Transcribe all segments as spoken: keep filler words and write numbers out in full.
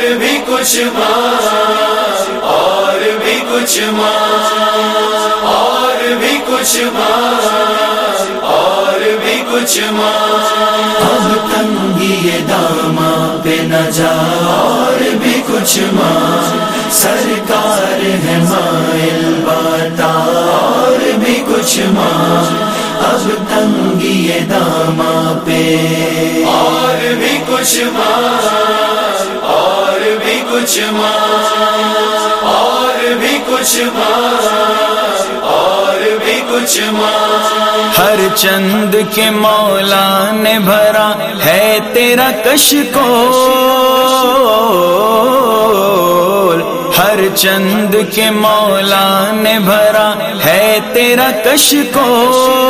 بھی کچھ مانگ، اور بھی کچھ مانگ، اور بھی کچھ مانگ، اور بھی کچھ مانگ۔ اب تنگی داماں پہ نہ جا، اور بھی کچھ مانگ، سرکار ہے مائل بتا، اور بھی کچھ مانگ۔ اب تنگی داماں پہ اور بھی کچھ مانگ، اور بھی کچھ مانگ، اور بھی کچھ مانگ، اور بھی کچھ مانگ۔ ہر چند کے مولا نے بھرا ہے تیرا کشکول، ہر چند کے مولا نے بھرا ہے تیرا کشکول۔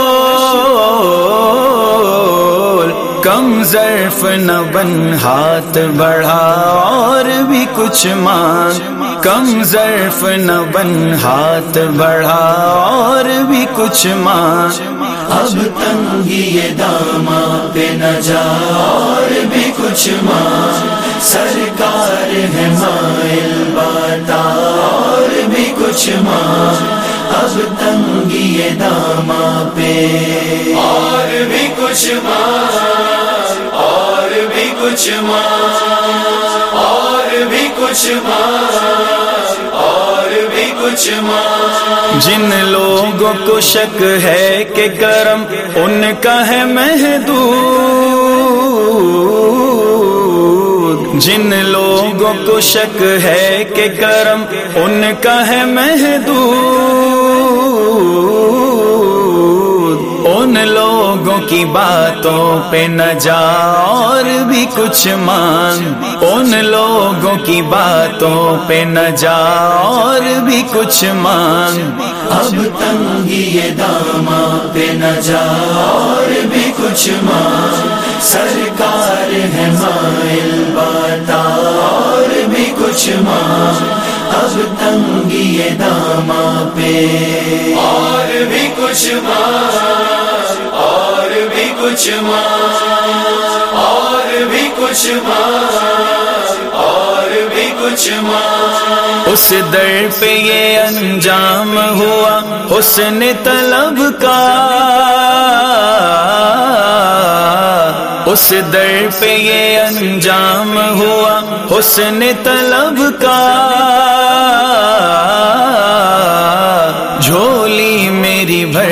کم ظرف نہ بن، ہاتھ بڑھا اور بھی کچھ مانگ، کم ظرف نہ بن، ہاتھ بڑھا اور بھی کچھ مانگ۔ اب تنگی داماں پہ نہ جا، اور بھی کچھ مانگ، سرکار ہے مائل بتا، اور بھی کچھ مانگ۔ اب تنگی داماں پہ اور بھی کچھ مانگ، اور بھی کچھ مانگ، اور بھی کچھ مانگ، اور بھی کچھ مانگ۔ جن لوگوں کو شک ہے کہ کرم ان کا ہے محدود، جن لوگوں کو شک ہے کہ کرم ان کا ہے محدود، ان لوگوں کی باتوں پہ نہ جا، اور بھی کچھ مانگ، ان لوگوں کی باتوں پہ نہ جا، اور بھی کچھ مانگ۔ اب تنگی داماں پہ نہ جا، اور بھی کچھ مانگ، سرکار ہے مائل بتا، اور بھی کچھ مانگ۔ اب تنگی داماں پہ اور بھی کچھ مانگ، اور بھی کچھ مانگ، اور بھی کچھ مانگ، اور بھی کچھ مانگ۔ اس در پہ یہ انجام ہوا حسن طلب کا، اس در پہ یہ انجام ہوا حسن طلب کا، جھولی میری بھر